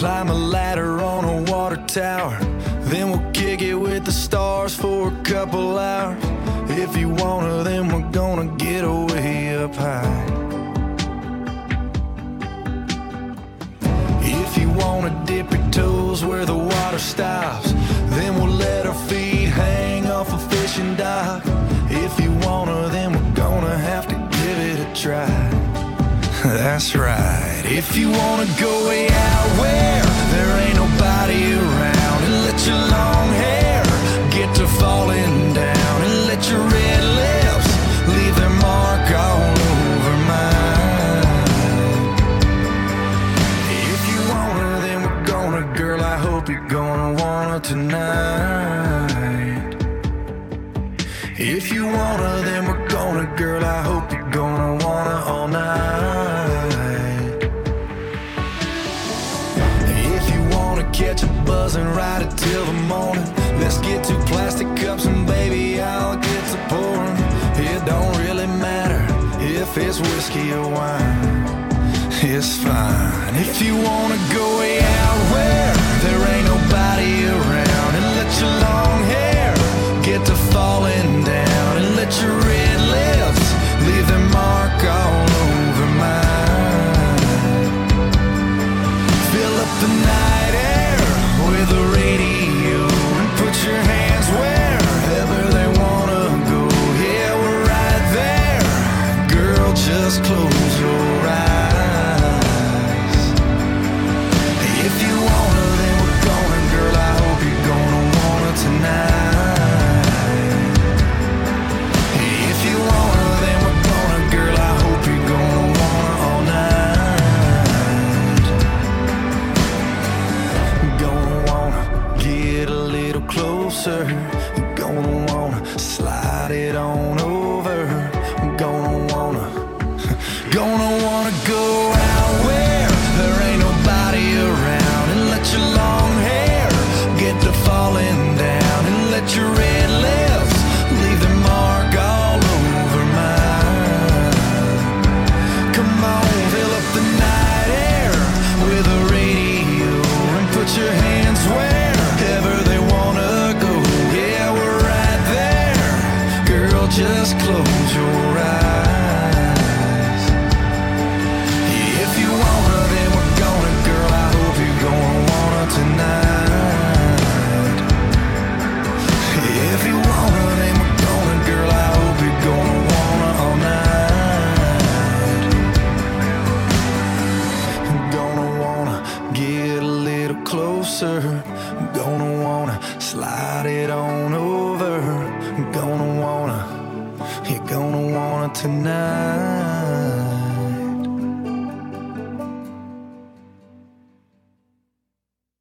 Climb a ladder on a water tower, then we'll kick it with the stars for a couple hours. If you wanna, then we're gonna get way up high. If you wanna dip your toes where the water stops, then we'll let our feet hang off a fishing dock. If you wanna, then we're gonna have to give it a try. That's right. If you wanna go way out where there ain't nobody around, and let your long hair get to falling down, and let your red lips leave their mark all over mine. If you wanna, then we're gonna, girl, I hope you're gonna wanna tonight. If you wanna, then we're gonna, girl, I hope you're gonna wanna all night. If you wanna catch a buzz and ride it till the morning, let's get 2 plastic cups and baby, I'll get to pouring. It don't really matter if it's whiskey or wine, it's fine. If you wanna go way out where there ain't nobody around, and let your long hair get to falling down, and let your red lips leave their mark all over mine. Fill up the night air with the radio, and put your hands wherever they wanna go. Yeah, we're right there, girl, just close your eyes. If you wanna, then we're gonna, girl, I hope you're gonna wanna tonight. If you wanna, then we're gonna, girl, I hope you're gonna wanna all night. Gonna wanna get a little closer, gonna wanna slide it on over. Gonna wanna go out where there ain't nobody around, and let your long hair get to falling down, and let your red lips leave their mark all over mine. Come on, fill up the night air with a radio, and put your hands wherever they wanna go. Yeah, we're right there, girl, just close your eyes. If you wanna, then we're gonna, girl, I hope you're gonna wanna tonight. If you wanna, then we're gonna, girl, I hope you're gonna wanna all night. Gonna wanna get a little closer, gonna wanna slide it on over. Gonna wanna, you're gonna wanna tonight.